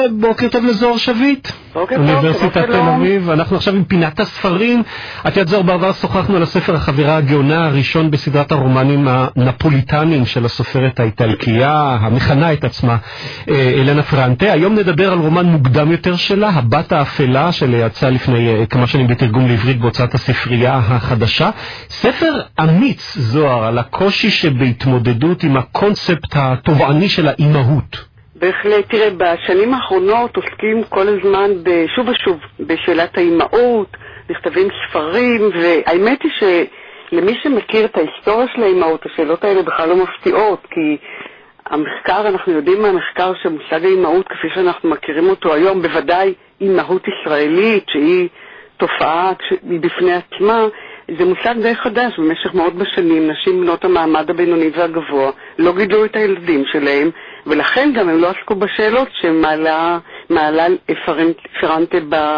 בוקר טוב לזוהר שביט, אוניברסיטת תל אביב. אנחנו עכשיו עם פינת הספרים. את יודעת זוהר, בעבר שוחחנו על הספר החברה הגאונה, הראשון בסדרת הרומנים הנפוליטנים של הסופרת האיטלקייה המכנה את עצמה אלנה פרנטה. היום נדבר על רומן מוקדם יותר שלה, הבת האפלה, שיצא לפני כמה שנים בתרגום לעברית בהוצאת הספרייה החדשה. ספר אמיץ, זוהר, על הקושי שבהתמודדות עם הקונספט התובעני של האימהות. בהחלט, תראה, בשנים האחרונות עוסקים כל הזמן שוב ושוב בשאלת האימהות, נכתבים ספרים, והאמת היא שלמי שמכיר את ההיסטוריה של האימהות, השאלות האלה בכלל לא מפתיעות, כי המחקר, אנחנו יודעים מהמחקר שמושג האימהות כפי שאנחנו מכירים אותו היום, בוודאי אימהות ישראלית, שהיא תופעה בפני עצמה, זה מושג די חדש. במשך מאות בשנים נשים בנות המעמד הבינוני והגבוה לא גידלו את הילדים שלהם, ולכן גם הם לא עסקו בשאלות שמעלה פרנטה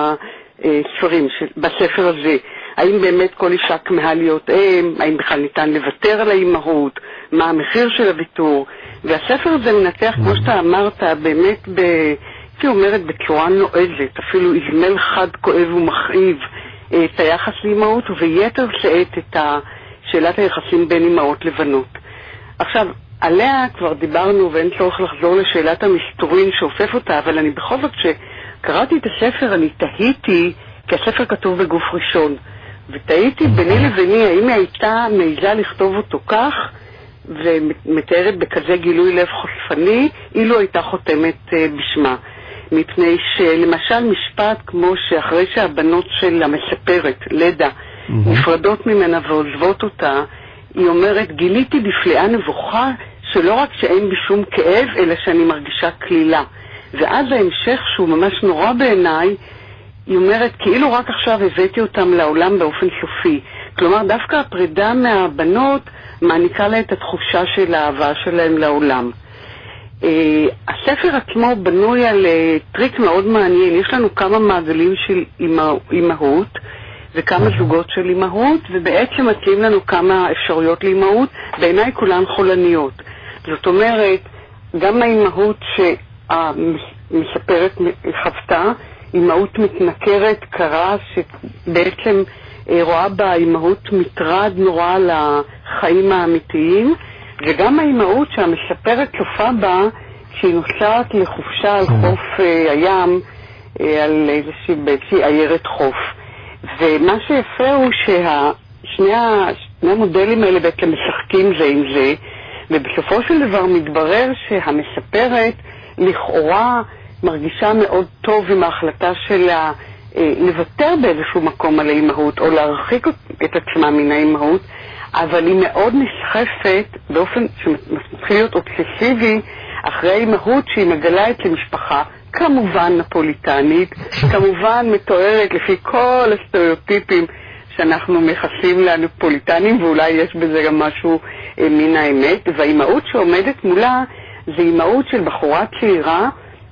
בספר הזה. האם באמת כל אישה כמהה להיות אם? האם בכלל ניתן לוותר על האימהות? מה המחיר של הוויתור? והספר הזה מנתח, כמו שאתה אמרת, באמת הייתי אומרת בצורה נועזת, אפילו איזמל חד כואב ומכאיב, את היחס לאימהות, וביתר שאת את שאלת היחסים בין אימהות לבנות. עכשיו, עליה כבר דיברנו ואין צורך לחזור לשאלת המסתורין שאופף אותה, אבל אני בכל זאת שקראתי את הספר אני תהיתי, כי הספר כתוב בגוף ראשון, ותהיתי ביני לביני האם היא הייתה מעיזה לכתוב אותו כך ומתארת בכזה גילוי לב חושפני אילו הייתה חותמת בשמה. מפני שלמשל משפט כמו שאחרי שהבנות של המספרת, לדה, נפרדות ממנה ועוזבות אותה, היא אומרת, גיליתי בפליאה נבוכה שלא רק שאין בשום כאב, אלא שאני מרגישה כלילה. ואז ההמשך שהוא ממש נורא בעיניי, היא אומרת, כאילו רק עכשיו הבאתי אותם לעולם באופן סופי. כלומר, דווקא הפרידה מהבנות מעניקה לה את התחושה של האהבה שלהם לעולם. הספר עצמו בנוי על טריק מאוד מעניין. יש לנו כמה מעגלים של אימהות וכמה זוגות של אימהות, ובעצם מציעים לנו כמה אפשרויות לאימהות, בעיניי כולן חולניות. זאת אומרת, גם האימהות שהמספרת חוותה, אימהות מתנכרת, קרה, שבעצם רואה בה אימהות מטרד נורא לחיים האמיתיים, וגם האימהות שהמספרת צופה בה כשהיא נוסעת לחופשה על חוף הים, על איזושהי עיירת חוף. ומה שיפה הוא ששני המודלים האלה בעצם משחקים זה עם זה, ובסופו של דבר מתברר שהמספרת לכאורה מרגישה מאוד טוב עם ההחלטה שלה לוותר באיזשהו מקום על האימהות או להרחיק את עצמה מן האימהות, אבל היא מאוד נסחפת באופן שמתחיל להיות אובססיבי אחרי האימהות שהיא מגלה את המשפחה, כמובן נפוליטנית, כמובן מתוארת לפי כל הסטריאוטיפים שאנחנו מייחסים לנפוליטנים, ואולי יש בזה גם משהו מן האמת. והאימהות שעומדת מולה זה אימהות של בחורה צעירה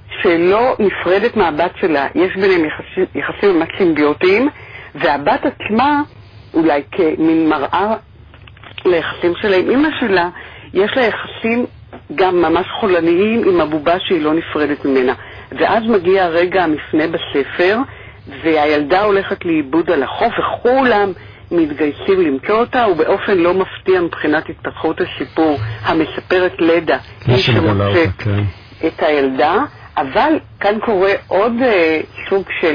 שלא נפרדת מהבת שלה. יש ביניהם יחסים ממש סימביוטיים, והבת עצמה אולי כמין מראה ליחסים שלה עם אמא שלה, יש לה יחסים גם ממש חולניים עם הבובה שהיא לא נפרדת ממנה. ואז מגיע הרגע המפנה בספר, והילדה הולכת לאיבוד על החוף, וכולם מתגייסים למצוא אותה, ובאופן לא מפתיע מבחינת התפתחות הסיפור, המספרת לדה, היא שמוצאת את הילדה. אבל כאן קורה עוד סוג של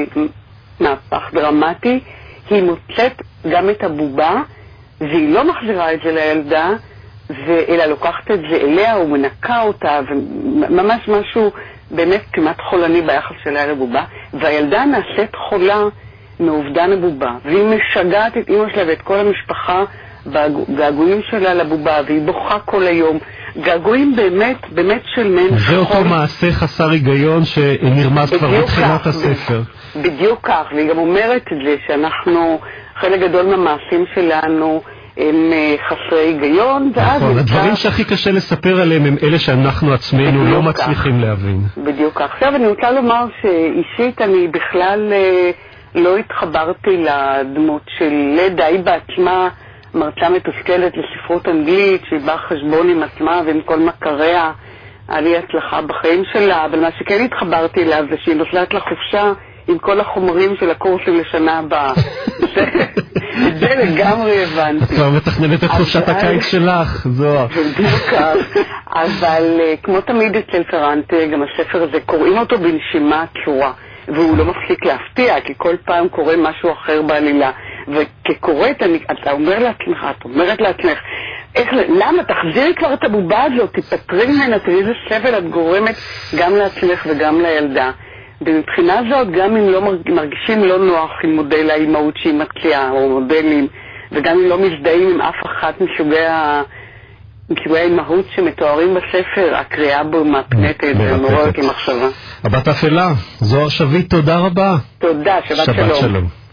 מהפך דרמטי, היא מוצאת גם את הבובה, והיא לא מחזירה את זה לילדה, אלא לוקחת את זה אליה ומנקה אותה, וממש משהו באמת כמעט חולני ביחס שלה לבובה, והילדה נעשית חולה מאובדן הבובה, והיא משגעת את אמא שלה ואת כל המשפחה בגעגועים שלה לבובה, והיא בוכה כל היום, געגועים באמת של מין זה אותו מעשה חסר היגיון שנרמז כבר בתחילת הספר. בדיוק כך, והיא גם אומרת את זה שאנחנו, חלק גדול מהמעשים שלנו הם חסרי היגיון, נכון, הדברים שהכי קשה לספר עליהם הם אלה שאנחנו עצמנו לא מצליחים להבין. בדיוק כך. עכשיו אני רוצה לומר שאישית אני בכלל לא התחברתי לדמות של לדה, היא בעצמה מרצה מתוסכלת לספרות אנגלית, שהיא באה חשבון עם עצמה ועם כל מכריה, היה לי הצלחה בחיים שלה, אבל מה שכן התחברתי אליו זה שהיא נוסעת לחופשה עם כל החומרים של הקורסים לשנה הבאה. זה לגמרי הבנתי. את כבר מתכננת את חופשת הקיץ שלך, זוהר. בדיוק כך. אבל כמו תמיד אצל פרנטה, גם הספר הזה, קוראים אותו בנשימה עצורה, והוא לא מפסיק להפתיע, כי כל פעם קורה משהו אחר בעלילה. וכקוראת, אתה אומר לעצמך, את אומרת לעצמך, למה? תחזירי כבר את הבובה הזאת, תפטרי ממנה, תראי איזה סבל את גורמת גם לעצמך וגם לילדה. ומבחינה זאת, גם אם לא מרגישים לא נוח עם מודל האימהות שהיא מציעה, או מודלים, וגם אם לא מזדהים עם אף אחת מסוגי האימהות שמתוארים בספר, הקריאה בו מהפנטת ומעוררת למחשבה. הבת אפלה, זוהר שביט, תודה רבה. תודה, שבת שלום.